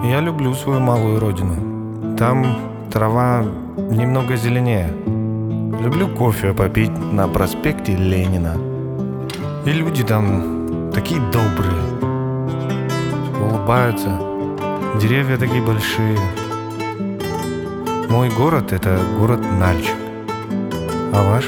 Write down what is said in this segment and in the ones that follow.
Я люблю свою малую родину. Там трава немного зеленее. Люблю кофе попить на проспекте Ленина. И люди там такие добрые, улыбаются. Деревья такие большие. Мой город — это город Нальчик. А ваш?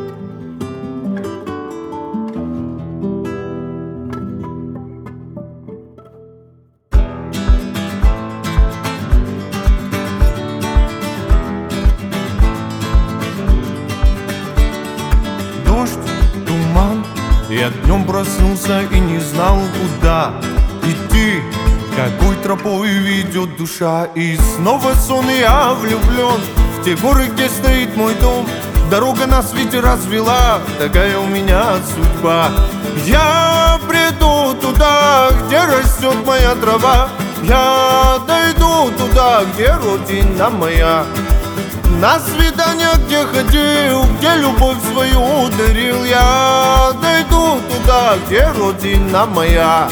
Дождь, туман, я днем проснулся и не знал, куда идти, какой тропой ведет душа. И снова сон, и я влюблен в те горы, где стоит мой дом. Дорога нас ведь развела, такая у меня судьба. Я приду туда, где растет моя трава. Я дойду туда, где родина моя. На свидание, где ходил, где любовь свою дарил. Я дойду туда, где родина моя.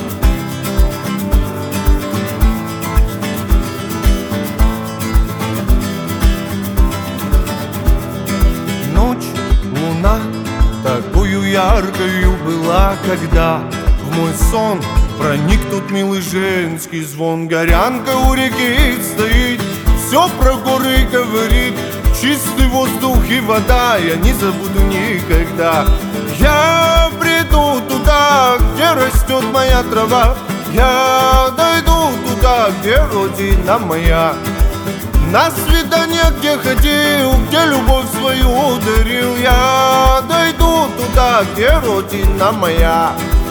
Ночь, луна, такую яркою была, когда в мой сон проник тот милый женский звон. Горянка у реки стоит, все про горы говорит, чистый воздух и вода, я не забуду никогда. Я приду туда, где растет моя трава. Я дойду туда, где родина моя. На свидание, где ходил, где любовь свою дарил. Я дойду туда, где родина моя.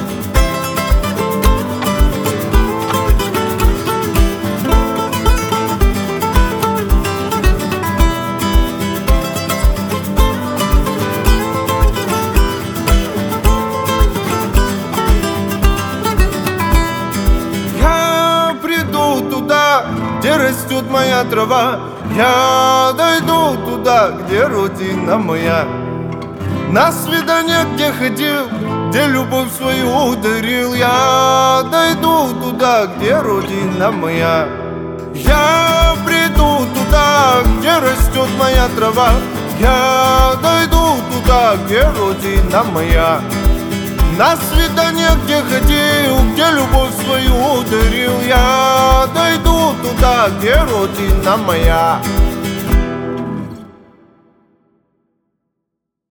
Где растет моя трава. Я дойду туда, где родина моя. На свидание, где ходил, где любовь свою дарил. Я дойду туда, где родина моя. Я приду туда, где растет моя трава. Я дойду туда, где родина моя. На свидание, где ходил, где любовь свою дарил. Я дойду туда, где родина моя.